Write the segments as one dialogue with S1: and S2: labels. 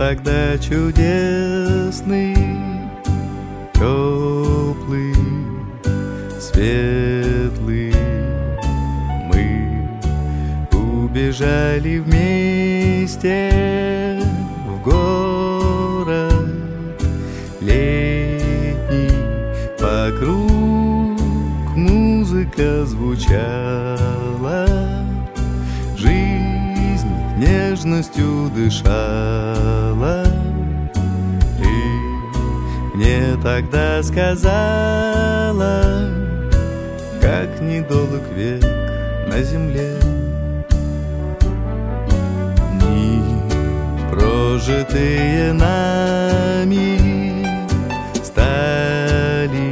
S1: тогда чудесный, теплый, светлый. Мы убежали вместе в город летний. Вокруг музыка звучала, жизнь нежностью дышала. И мне тогда сказала, как недолг век на земле. Дни, прожитые нами, стали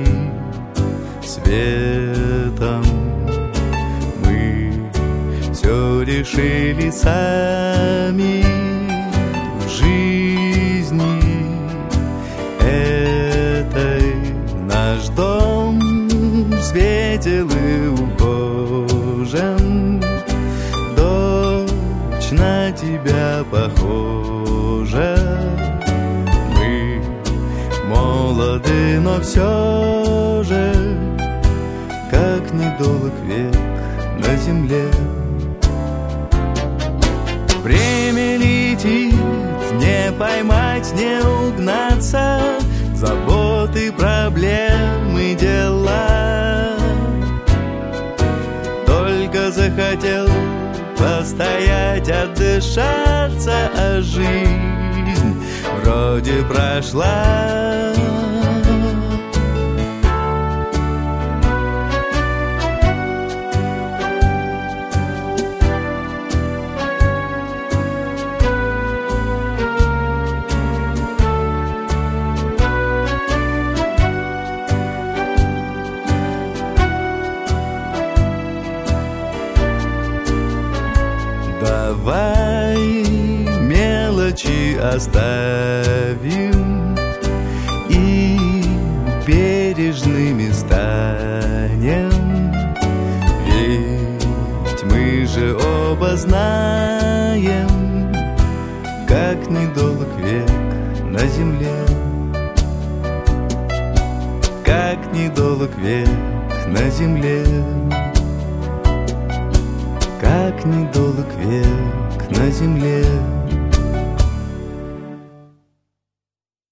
S1: светом. Мы все решили сами в жизни этой. Наш дом светел и ухожен, дочь на тебя похожа. Мы молоды, но все же, как недолг век на земле. Время летит, не поймать, не угнаться, заботы, проблемы, дела. Только захотел постоять, отдышаться, а жизнь вроде прошла. Давай мелочи оставим и бережными станем. Ведь мы же оба знаем, как недолг век на земле. Как недолг век на земле. Как недолг век на земле.